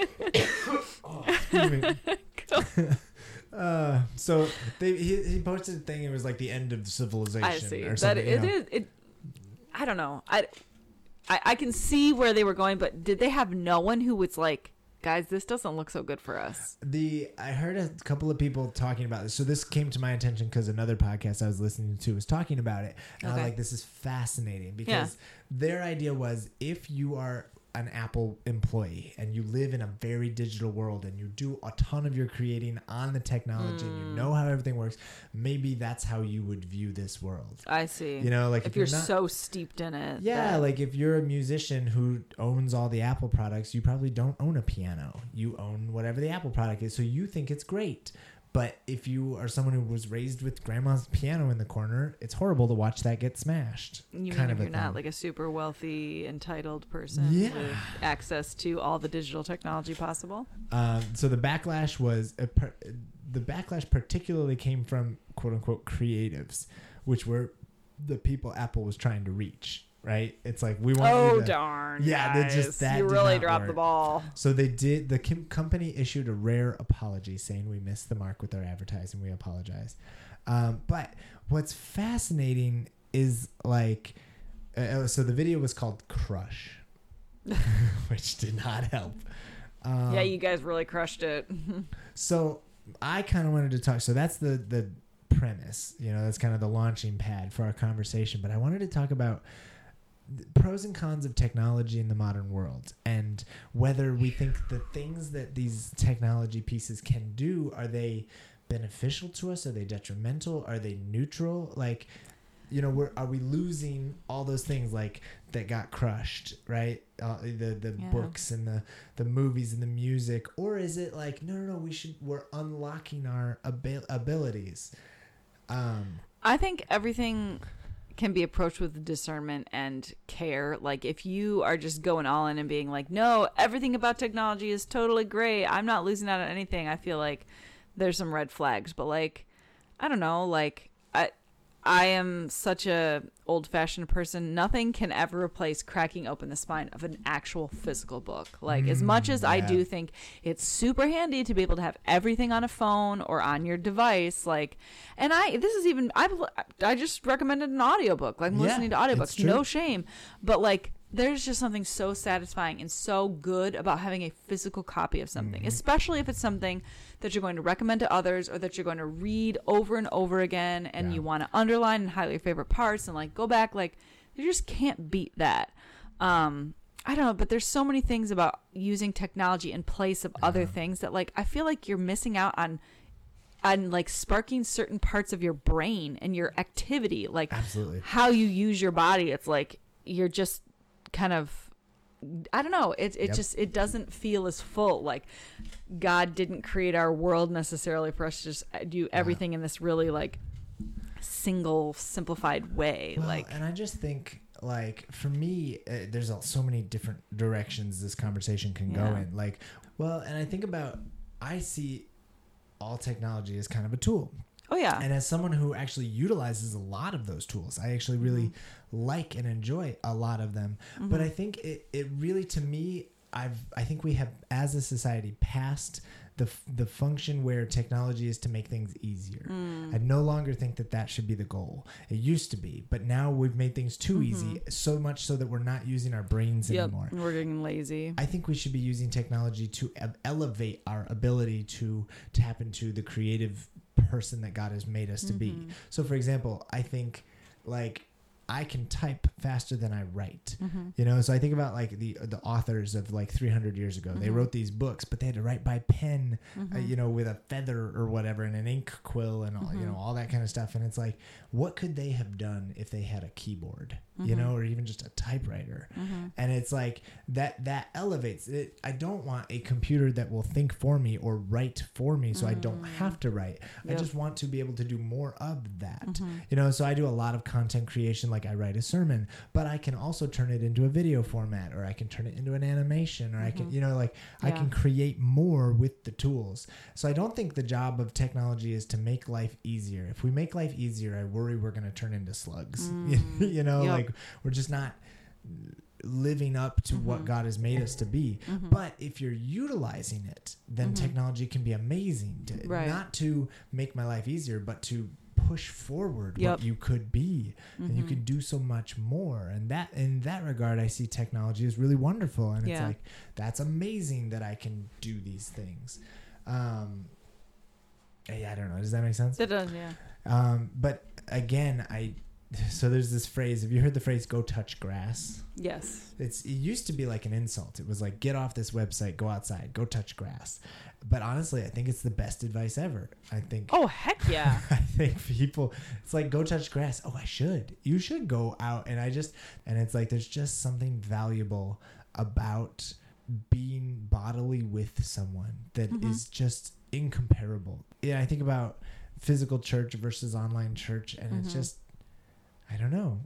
S2: Oh, excuse me.
S1: Go.
S2: Uh, so they he, he posted a thing. It was like the end of civilization.
S1: I see
S2: Or
S1: that
S2: something,
S1: it
S2: you know.
S1: is. It. I don't know. I, I. I can see where they were going, but did they have no one who was like, guys, this doesn't look so good for us?
S2: The I heard a couple of people talking about this. So this came to my attention because another podcast I was listening to was talking about it. And I was
S1: Okay.
S2: like, this is fascinating because
S1: Yeah.
S2: their idea was if you are an Apple employee and you live in a very digital world and you do a ton of your creating on the technology and you
S1: Mm.
S2: know how everything works, maybe that's how you would view this world.
S1: I see.
S2: You know, like
S1: if,
S2: if,
S1: you're,
S2: not,
S1: so steeped in it.
S2: yeah,
S1: that-
S2: like if you're a musician who owns all the Apple products, you probably don't own a piano. You own whatever the Apple product is, so you think it's great. But if you are someone who was raised with grandma's piano in the corner, it's horrible to watch that get smashed.
S1: You
S2: kind
S1: mean
S2: of
S1: if
S2: a
S1: you're not
S2: thing.
S1: like a super wealthy, entitled person
S2: Yeah.
S1: with access to all the digital technology possible?
S2: Um, so the backlash was a per- the backlash particularly came from quote unquote creatives, which were the people Apple was trying to reach. Right? It's like we want.
S1: Oh
S2: you to,
S1: darn!
S2: Yeah, they
S1: guys.
S2: just- that
S1: you
S2: did
S1: really
S2: not
S1: dropped the
S2: work.
S1: ball.
S2: So they did. The com- company issued a rare apology, saying we missed the mark with our advertising. We apologize. Um, but what's fascinating is like, uh, so the video was called "Crush," which did not help. Um,
S1: Yeah, you guys really crushed it.
S2: So I kind of wanted to talk. So that's the the premise. You know, that's kind of the launching pad for our conversation. But I wanted to talk about the pros and cons of technology in the modern world, and whether we think the things that these technology pieces can do, are they beneficial to us? Are they detrimental? Are they neutral? Like, you know, we're, are we losing all those things like that got crushed, right? Uh, the the
S1: Yeah.
S2: books and the, the movies and the music, or is it like no no no we should we're unlocking our abil- abilities? Um,
S1: I think everything can be approached with discernment and care. Like if you are just going all in and being like, no, everything about technology is totally great, I'm not losing out on anything, I feel like there's some red flags. But like, I don't know, like I I am such a old-fashioned person. Nothing can ever replace cracking open the spine of an actual physical book. Like, as much as I
S2: yeah.
S1: do think it's super handy to be able to have everything on a phone or on your device, like, and I, this is even, I, I just recommended an audiobook. Like, I'm
S2: Yeah,
S1: listening to
S2: it's
S1: audiobooks,
S2: true.
S1: no shame. But, like, there's just something so satisfying and so good about having a physical copy of something,
S2: Mhm.
S1: especially if it's something that you're going to recommend to others or that you're going to read over and over again, and
S2: Yeah.
S1: you want to underline and highlight your favorite parts and like go back. Like, you just can't beat that. Um, I don't know, but there's so many things about using technology in place of other
S2: Yeah.
S1: things that like I feel like you're missing out on on like sparking certain parts of your brain and your activity, like
S2: absolutely.
S1: how you use your body. It's like you're just kind of, I don't know, it it
S2: Yep.
S1: just it doesn't feel as full. Like God didn't create our world necessarily for us to just do everything in this really like single simplified way.
S2: Well,
S1: like
S2: and I just think, like, for me, uh, there's uh, so many different directions this conversation can go
S1: Yeah.
S2: in. Like, well, and I think about, I see all technology as kind of a tool.
S1: Oh, yeah.
S2: And as someone who actually utilizes a lot of those tools, I actually really
S1: Mm-hmm.
S2: like and enjoy a lot of them.
S1: Mm-hmm.
S2: But I think it, it really, to me, I've I think we have, as a society, passed the the function where technology is to make things easier.
S1: Mm.
S2: I no longer think that that should be the goal. It used to be, but now we've made things too
S1: Mm-hmm.
S2: easy, so much so that we're not using our brains
S1: Yep.
S2: anymore.
S1: We're getting lazy.
S2: I think we should be using technology to e- elevate our ability to tap into the creative person that God has made us to be.
S1: Mhm.
S2: So, for example, I think like I can type faster than I write.
S1: Mm-hmm.
S2: You know, so I think about like the the authors of like three hundred years ago. They
S1: Mhm.
S2: wrote these books, but they had to write by pen, uh,
S1: Mhm.
S2: you know, with a feather or whatever and an ink quill and all, you
S1: Mhm.
S2: know, all that kind of stuff. And it's like, what could they have done if they had a keyboard, you
S1: Mhm.
S2: know, or even just a typewriter?
S1: Mm-hmm.
S2: And it's like that that elevates it. I don't want a computer that will think for me or write for me so I don't
S1: Mm.
S2: have to write. I
S1: Yep.
S2: just want to be able to do more of that.
S1: Mhm.
S2: You know, so I do a lot of content creation, like I write a sermon, but I can also turn it into a video format, or I can turn it into an animation, or I can,
S1: Mhm.
S2: you know, like I
S1: Yeah.
S2: can create more with the tools. So I don't think the job of technology is to make life easier. If we make life easier, I worry we're going to turn into slugs.
S1: Mm.
S2: you know,
S1: Yep.
S2: like we're just not living up to what
S1: Mhm.
S2: God has made us to be.
S1: Mhm.
S2: But if you're utilizing it, then
S1: Mhm.
S2: technology can be amazing. To,
S1: Right.
S2: Not to make my life easier, but to push forward
S1: Yep.
S2: what you could be, and you
S1: Mhm.
S2: can do so much more. And that, in that regard, I see technology as really wonderful. And it's
S1: Yeah.
S2: like, that's amazing that I can do these things. Um, yeah, I don't know. Does that make sense?
S1: That does, yeah.
S2: Um, but again, I, so there's this phrase. Have you heard the phrase "go touch grass"?
S1: Yes.
S2: It's it used to be like an insult. It was like, get off this website, go outside, go touch grass. But honestly, I think it's the best advice ever. I think
S1: Oh, heck yeah.
S2: I think people, it's like, go touch grass. Oh, I should. You should go out. And I just, and it's like, there's just something valuable about being bodily with someone that
S1: Mhm.
S2: is just incomparable. Yeah, I think about physical church versus online church, and it's
S1: Mhm.
S2: just, I don't know.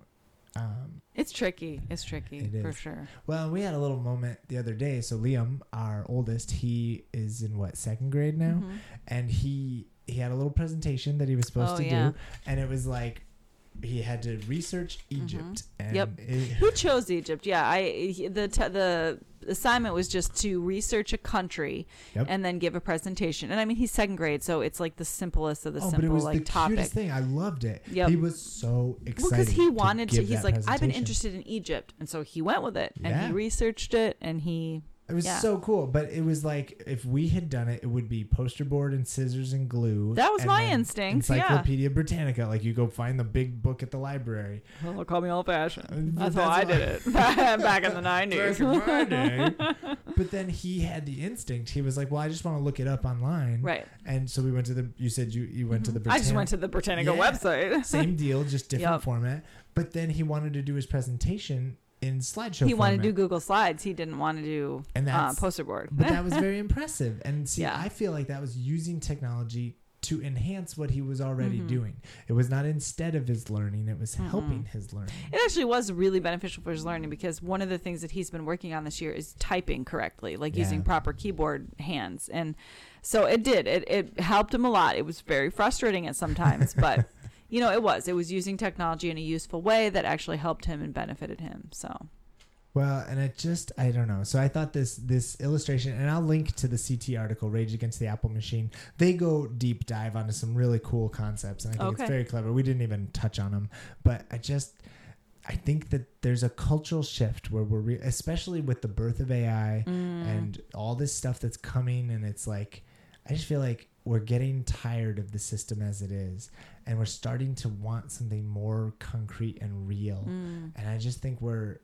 S2: Um,
S1: It's tricky. It's tricky
S2: It
S1: for
S2: is.
S1: sure.
S2: well, we had a little moment the other day. So Liam, our oldest, he is in what, second grade now?
S1: Mhm.
S2: And he he had a little presentation that he was supposed
S1: Oh,
S2: to
S1: yeah.
S2: do, and it was like he had to research Egypt. And
S1: Yep.
S2: it,
S1: He chose Egypt. Yeah, I he- the t- the assignment was just to research a country
S2: Yep.
S1: and then give a presentation. And I mean, he's second grade, so it's like the simplest of the
S2: oh, but it
S1: simple
S2: was
S1: like
S2: the
S1: topic.
S2: cutest thing. I loved it.
S1: Yep.
S2: He was so excited.
S1: Well, because he wanted to.
S2: give
S1: He's
S2: that
S1: like, I've been
S2: presentation.
S1: interested in Egypt, and so he went with it, and
S2: Yeah.
S1: he researched it, and he.
S2: It was
S1: Yeah.
S2: so cool, but it was like if we had done it, it would be poster board and scissors and glue.
S1: That was
S2: and
S1: my
S2: then
S1: instinct, yeah.
S2: Encyclopedia Britannica, like you go find the big book at the library.
S1: Well, call me old fashioned.
S2: That's
S1: That's how I
S2: why-
S1: did it back in the nineties.
S2: Back in my day. But then he had the instinct. He was like, "Well, I just want to look it up online."
S1: Right.
S2: And so we went to the. You said you you went to the.
S1: Mhm. I just
S2: Britann-
S1: went to the Britannica
S2: Yeah.
S1: website.
S2: Same deal, just different
S1: Yup.
S2: format. But then he wanted to do his presentation in slideshow.
S1: He wanted
S2: format.
S1: to do Google Slides. He didn't want to do
S2: And
S1: uh,
S2: that's-
S1: poster board.
S2: But that was very impressive. And see,
S1: Yeah.
S2: I feel like that was using technology to enhance what he was already
S1: Mhm.
S2: doing. It was not instead of his learning; it was
S1: Mm-mm.
S2: helping his learning.
S1: It actually was really beneficial for his learning because one of the things that he's been working on this year is typing correctly, like
S2: Yeah.
S1: using proper keyboard hands. And so it did. It, it helped him a lot. It was very frustrating at sometimes, but you know, it was. It was using technology in a useful way that actually helped him and benefited him. So
S2: Well, and it just, I don't know. So I thought this this illustration, and I'll link to the C T article, Rage Against the Apple Machine. They go deep dive onto some really cool concepts, and I think
S1: Okay.
S2: it's very clever. We didn't even touch on them, but I just, I think that there's a cultural shift where we're, re- especially with the birth of A I
S1: Mm.
S2: and all this stuff that's coming, and it's like, I just feel like we're getting tired of the system as it is, and we're starting to want something more concrete and real.
S1: Mm.
S2: And I just think we're,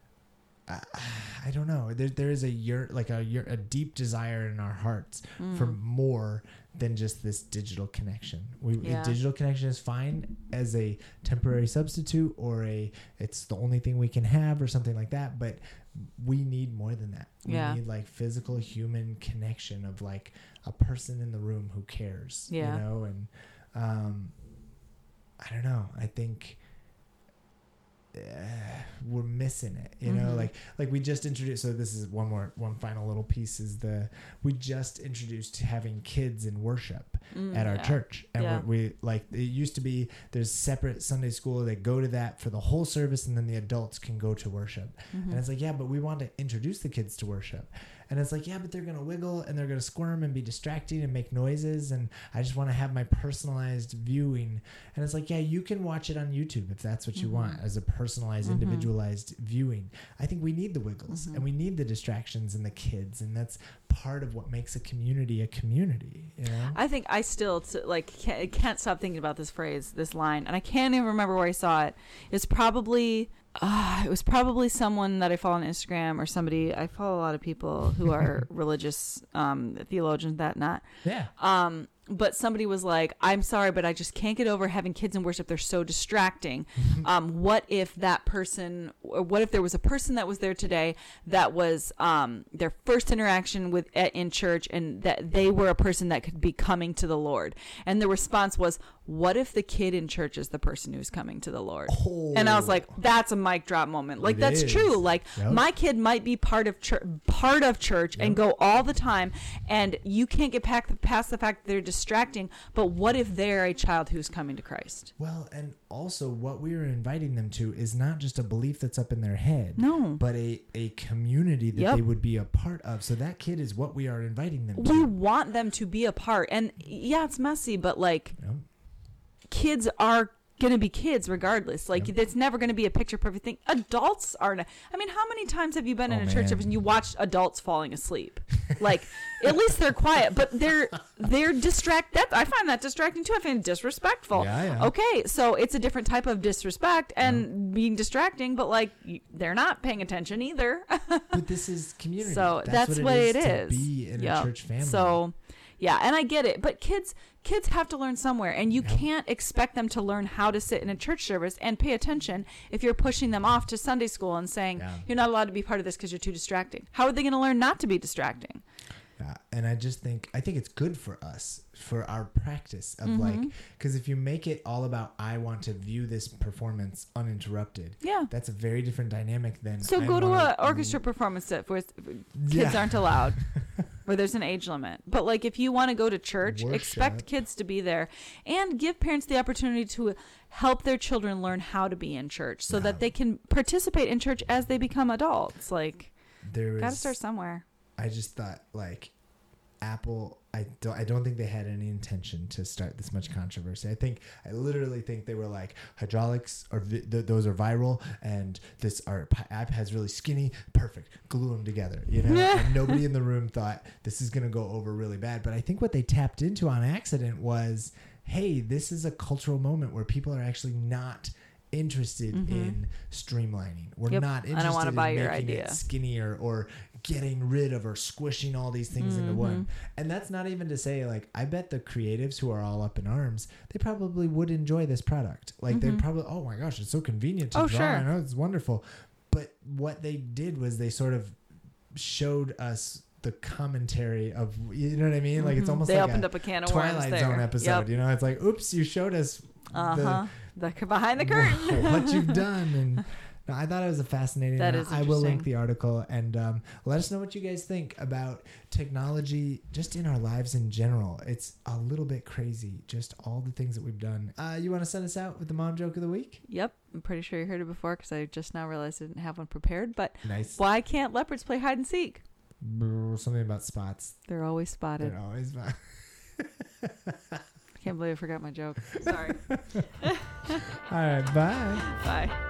S2: I, I don't know. There, there is a year, like a year, a deep desire in our hearts
S1: Mm.
S2: for more than just this digital connection. We
S1: Yeah.
S2: a digital connection is fine as a temporary substitute, or a it's the only thing we can have, or something like that. But we need more than that. We
S1: Yeah.
S2: need like physical human connection of like a person in the room who cares.
S1: Yeah.
S2: You know, and um, I don't know. I think. Uh, we're missing it. You know,
S1: Mhm.
S2: like like we just introduced. So this is one more one final little piece is the we just introduced having kids in worship
S1: Mm,
S2: at our
S1: yeah.
S2: church, and
S1: Yeah.
S2: we, we like it used to be there's separate Sunday school. They go to that for the whole service, and then the adults can go to worship.
S1: Mhm.
S2: And it's like, yeah, but we want to introduce the kids to worship. And it's like, yeah, but they're going to wiggle and they're going to squirm and be distracting and make noises. And I just want to have my personalized viewing. And it's like, yeah, you can watch it on YouTube if that's what you
S1: Mhm.
S2: want as a personalized,
S1: Mhm.
S2: individualized viewing. I think we need the wiggles
S1: Mhm.
S2: and we need the distractions and the kids. And that's part of what makes a community a community, you know?
S1: I think I still t- like can't, can't stop thinking about this phrase, this line, and I can't even remember where I saw it. It's probably uh, it was probably someone that I follow on Instagram or somebody. I follow a lot of people who are religious um, theologians, that not.
S2: Yeah.
S1: Um, but somebody was like, I'm sorry, but I just can't get over having kids in worship. They're so distracting. Um, what if that person, or what if there was a person that was there today that was um, their first interaction with at, in church, and that they were a person that could be coming to the Lord? And the response was, what if the kid in church is the person who's coming to the Lord?
S2: Oh.
S1: And I was like, that's a mic drop moment. Like,
S2: It
S1: that's
S2: is.
S1: true. Like,
S2: Yep.
S1: my kid might be part of church, part of church and
S2: Yep.
S1: go all the time, and you can't get pack- past the fact that they're distracting. But what if they're a child who's coming to Christ?
S2: Well, and also what we are inviting them to is not just a belief that's up in their head.
S1: No.
S2: But a, a community that
S1: Yep.
S2: they would be a part of. So that kid is what we are inviting them
S1: We
S2: to.
S1: want them to be a part. And yeah, it's messy, but like,
S2: You know?
S1: kids are going to be kids regardless. Like,
S2: Yep.
S1: it's never going to be a picture perfect thing. Adults are not. I mean, how many times have you been in
S2: Oh,
S1: a church
S2: man.
S1: and you watched adults falling asleep? Like, at least they're quiet, but they're they're distract. That I find that distracting too. I find it disrespectful.
S2: Yeah, yeah.
S1: Okay, so it's a different type of disrespect and being distracting, but like, y- they're not paying attention either.
S2: But this is community.
S1: So
S2: that's,
S1: that's,
S2: what,
S1: what
S2: it
S1: it
S2: is,
S1: is.
S2: to be in
S1: Yep.
S2: a church family.
S1: So, yeah, and I get it, but kids kids have to learn somewhere, and you
S2: Yep.
S1: can't expect them to learn how to sit in a church service and pay attention if you're pushing them off to Sunday school and saying
S2: Yeah.
S1: you're not allowed to be part of this because you're too distracting. How are they going to learn not to be distracting?
S2: Yeah, and I just think I think it's good for us for our practice of
S1: Mhm.
S2: like, because if you make it all about I want to view this performance uninterrupted,
S1: Yeah.
S2: that's a very different dynamic than
S1: So
S2: I
S1: go to
S2: wanna-
S1: a orchestra performance that where kids
S2: Yeah.
S1: aren't allowed, where there's an age limit. But like, if you want to go to church,
S2: Worship.
S1: expect kids to be there, and give parents the opportunity to help their children learn how to be in church, so
S2: Yeah.
S1: that they can participate in church as they become adults. Like,
S2: There
S1: gotta
S2: was
S1: start somewhere.
S2: I just thought like Apple. I don't. I don't think they had any intention to start this much controversy. I think. I literally think they were like hydraulics or vi- th- those are viral, and this our p- iPad's really skinny. Perfect. Glue them together. You know. And nobody in the room thought this is gonna go over really bad. But I think what they tapped into on accident was, hey, this is a cultural moment where people are actually not interested
S1: Mhm.
S2: in streamlining. We're
S1: Yep.
S2: not
S1: I don't
S2: interested
S1: wanna
S2: in
S1: buy
S2: making
S1: your
S2: it
S1: idea.
S2: skinnier or getting rid of or squishing all these things into one.
S1: Mhm.
S2: And that's not even to say, like, I bet the creatives who are all up in arms, they probably would enjoy this product. Like,
S1: Mhm.
S2: they'd probably, oh my gosh, it's so convenient to
S1: Oh,
S2: draw.
S1: sure.
S2: I know it's wonderful. But what they did was they sort of showed us the commentary of, you know what I mean? Like, it's
S1: Mhm.
S2: almost
S1: they
S2: like
S1: opened
S2: a
S1: up a can of worms
S2: Twilight
S1: there.
S2: Zone episode.
S1: Yep.
S2: You know, it's like, oops, you showed us
S1: Uh
S2: the-
S1: huh. The, behind the curtain.
S2: what you've done. And no, I thought it was a fascinating.
S1: That
S2: uh,
S1: is
S2: I will link
S1: interesting.
S2: the article and um, let us know what you guys think about technology just in our lives in general. It's a little bit crazy, just all the things that we've done. Uh, you want to send us out with the mom joke of the week?
S1: Yep, I'm pretty sure you heard it before because I just now realized I didn't have one prepared. But
S2: Nice.
S1: why can't leopards play hide and seek?
S2: Brr, Something about spots.
S1: They're always spotted.
S2: They're always fun.
S1: Can't believe I forgot my joke. Sorry.
S2: All right, bye.
S1: Bye.